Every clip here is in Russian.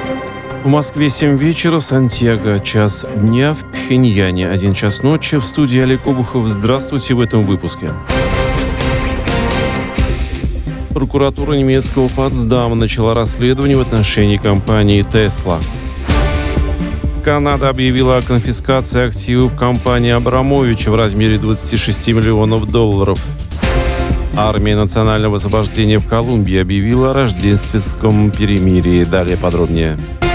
В Москве 7 вечера, в Сантьяго час дня, в Пхеньяне 1 час ночи. В студии Олег Обухов. Здравствуйте в этом выпуске. Прокуратура немецкого Потсдама начала расследование в отношении компании Tesla. Канада объявила о конфискации активов компании Абрамовича в размере $26 миллионов. Армия национального освобождения в Колумбии объявила о рождественском перемирии. Далее подробнее.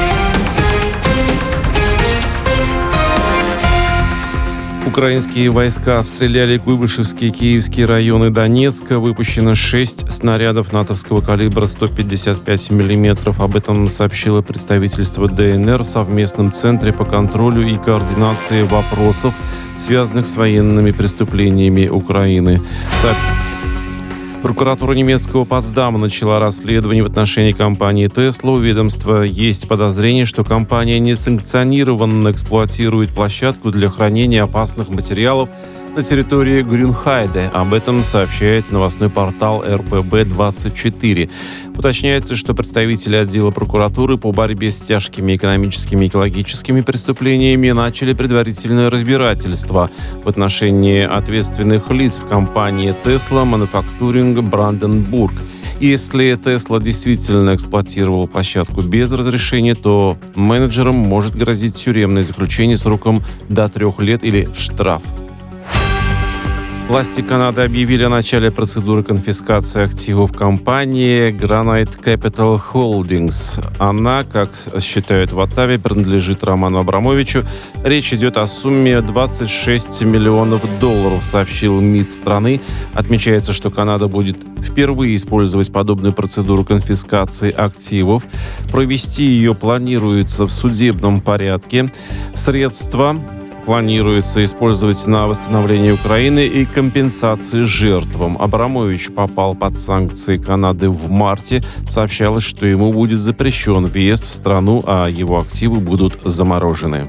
Украинские войска обстреляли Куйбышевские и Киевские районы Донецка. Выпущено 6 снарядов натовского калибра 155 мм. Об этом сообщило представительство ДНР в совместном центре по контролю и координации вопросов, связанных с военными преступлениями Украины. Прокуратура немецкого Потсдама начала расследование в отношении компании Tesla. У ведомства есть подозрение, что компания несанкционированно эксплуатирует площадку для хранения опасных материалов на территории Грюнхайде. Об этом сообщает новостной портал РПБ-24. Уточняется, что представители отдела прокуратуры по борьбе с тяжкими экономическими и экологическими преступлениями начали предварительное разбирательство в отношении ответственных лиц в компании Tesla Manufacturing Brandenburg. Если Tesla действительно эксплуатировал площадку без разрешения, то менеджерам может грозить тюремное заключение сроком до 3 лет или штраф. Власти Канады объявили о начале процедуры конфискации активов компании Granite Capital Holdings. Она, как считают в Оттаве, принадлежит Роману Абрамовичу. Речь идет о сумме $26 миллионов, сообщил МИД страны. Отмечается, что Канада будет впервые использовать подобную процедуру конфискации активов. Провести ее планируется в судебном порядке. Средства планируется использовать на восстановление Украины и компенсации жертвам. Абрамович попал под санкции Канады в марте. Сообщалось, что ему будет запрещен въезд в страну, а его активы будут заморожены.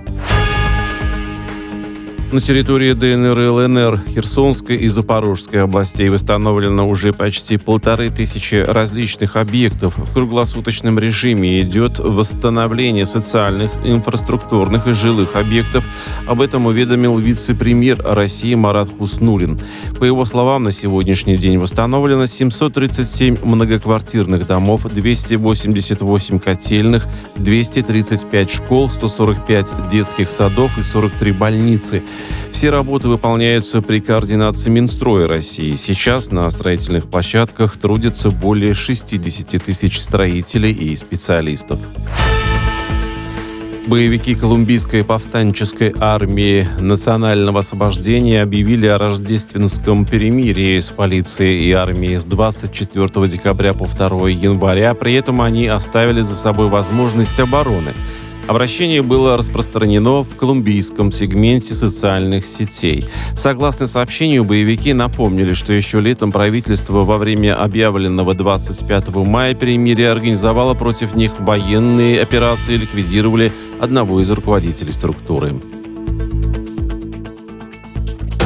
На территории ДНР и ЛНР, Херсонской и Запорожской областей восстановлено уже почти 1500 различных объектов. В круглосуточном режиме идет восстановление социальных, инфраструктурных и жилых объектов. Об этом уведомил вице-премьер России Марат Хуснуллин. По его словам, на сегодняшний день восстановлено 737 многоквартирных домов, 288 котельных, 235 школ, 145 детских садов и 43 больницы. Все работы выполняются при координации Минстроя России. Сейчас на строительных площадках трудятся более 60 тысяч строителей и специалистов. Боевики колумбийской повстанческой армии национального освобождения объявили о рождественском перемирии с полицией и армией с 24 декабря по 2 января. При этом они оставили за собой возможность обороны. Обращение было распространено в колумбийском сегменте социальных сетей. Согласно сообщению, боевики напомнили, что еще летом правительство во время объявленного 25 мая перемирия организовало против них военные операции и ликвидировали одного из руководителей структуры.